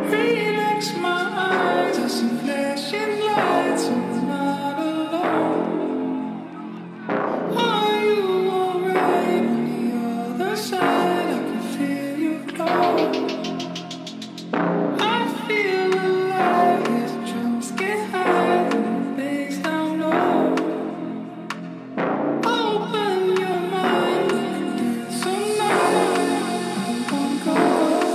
Relax my eyes, I see flashing lights, I'm not alone. Are you alright on the other side? I can feel you close. I feel alive as the drums get high and the bass down low. Open your mind, we can dance all night. Come, come, come.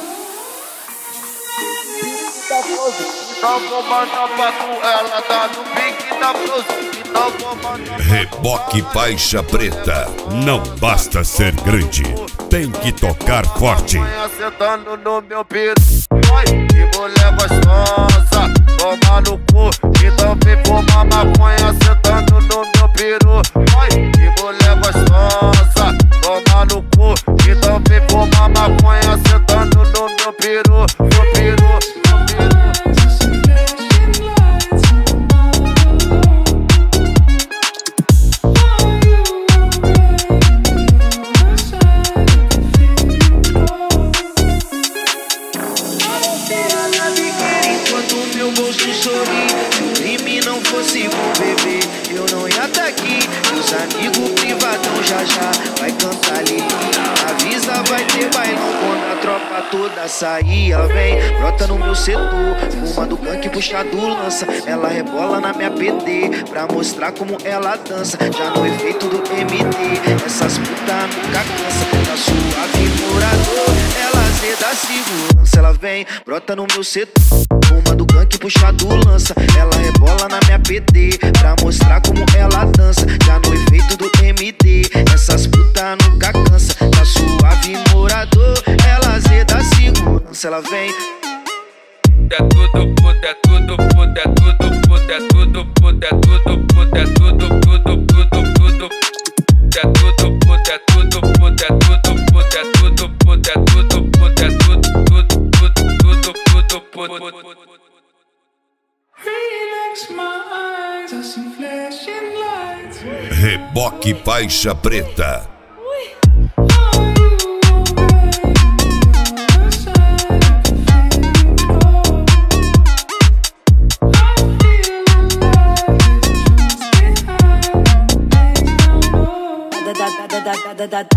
Então vou mandar pra tu, ela tá no pique da blusa. Então vou mandar Reboque Faixa Preta. Não basta ser grande, tem que tocar forte. sentando no meu peito. Ai, que mulher gostosa, toma no cu. Então vem fumar maconha sentando no meu peru. Ai, que mulher gostosa, toma no cu. Então vem fumar maconha sentando no meu peru. Meu peru, meu peru. Eu não ia tá aqui, meus amigos privadão já vai cantar ali. Avisa, vai ter bailão quando a tropa toda sair. Ela vem, brota no meu setor, fumando gank, puxado lança. Ela rebola na minha PD, pra mostrar como ela dança. Já no efeito do MD, essas puta nunca cansa. Tá suave, morador, ela zé da segurança. Ela vem, brota no meu setor, fumando gank, puxado lança. Ela rebola na minha PD, pra mostrar como ela dança. Já no efeito do MD, essas puta nunca cansa. Tá suave, morador, ela zé da segurança. Ela vem. É tudo puta, é tudo puta, é tudo puta, é tudo puta, é tudo puta, é tudo, tudo, tudo, tudo. É tudo puta, é tudo puta, é tudo puta, é tudo puta, é tudo puta, é tudo, tudo, tudo, tudo, tudo. Relax my eyes, I see flashing lights. Reboque Faixa Preta. Da da da da da da da.